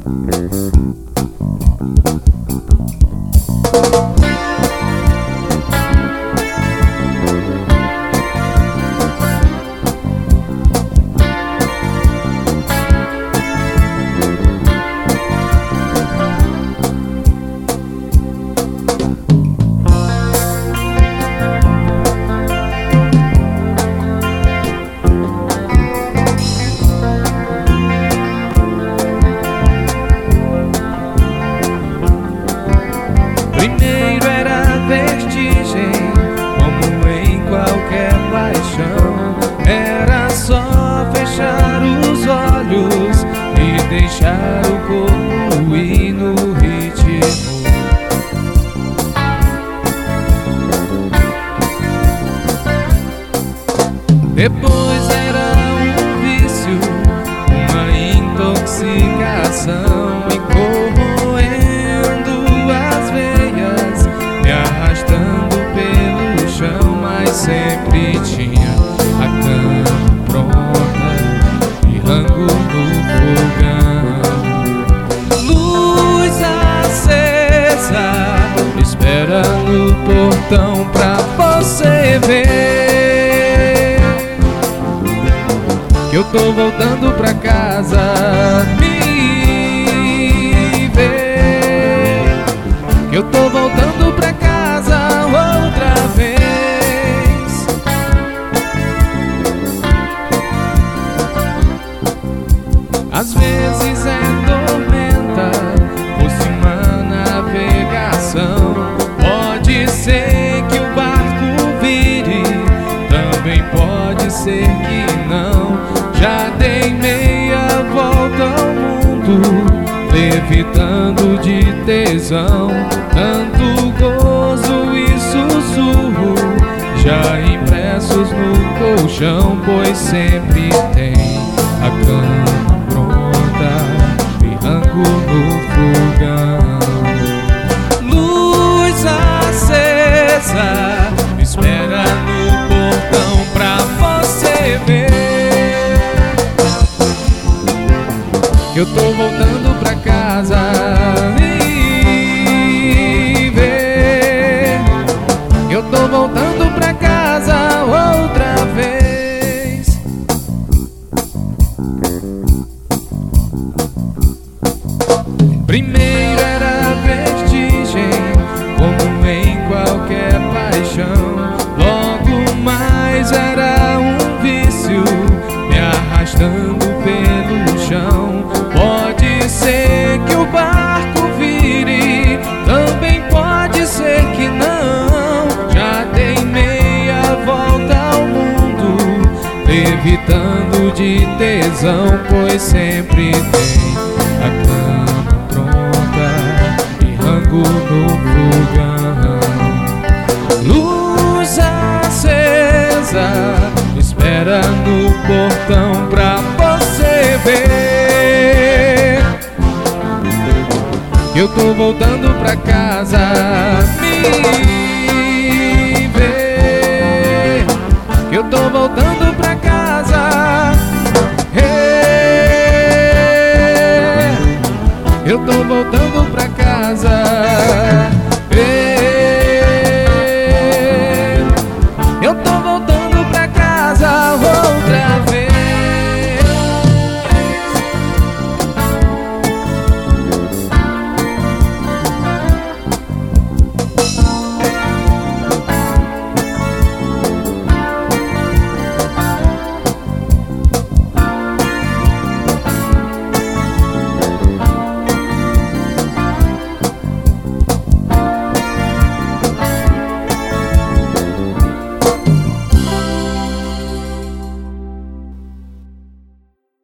Primeiro era vertigem, como em qualquer paixão. Era só fechar os olhos e deixar o corpo ir no ritmo. Depois era um vício, uma intoxicação, me corroendo as veias, me arrastando pelo chão, mas sempre tinha a cama pronta e rango no fogão. Luz acesa, espera no portão pra você ver que eu tô voltando pra casa. Me ver que eu tô voltando pra casa outra vez. Às vezes é tormenta, fosse uma navegação. Pode ser que o barco vire, também pode ser que não. Já dei meia volta ao mundo, levitando de tesão, tanto gozo e sussurro, já impressos no colchão, pois sempre tem a cama pronta e rango no fogão. Luz acesa, espera no portão pra você ver que eu tô voltando pra casa. E ver que eu tô voltando pra casa outra vez. Primeiro era vertigem, como em qualquer paixão. Logo mais era um vício, me arrastando pelo chão. Pode ser que o barco vire, também pode ser que não. Já dei meia volta ao mundo, levitando de tesão, pois sempre tem a cama pronta e rango no fogão. Luz acesa, espera no portão pra você ver que eu tô voltando pra casa. Me ver que eu tô voltando pra casa. Eu tô voltando pra casa.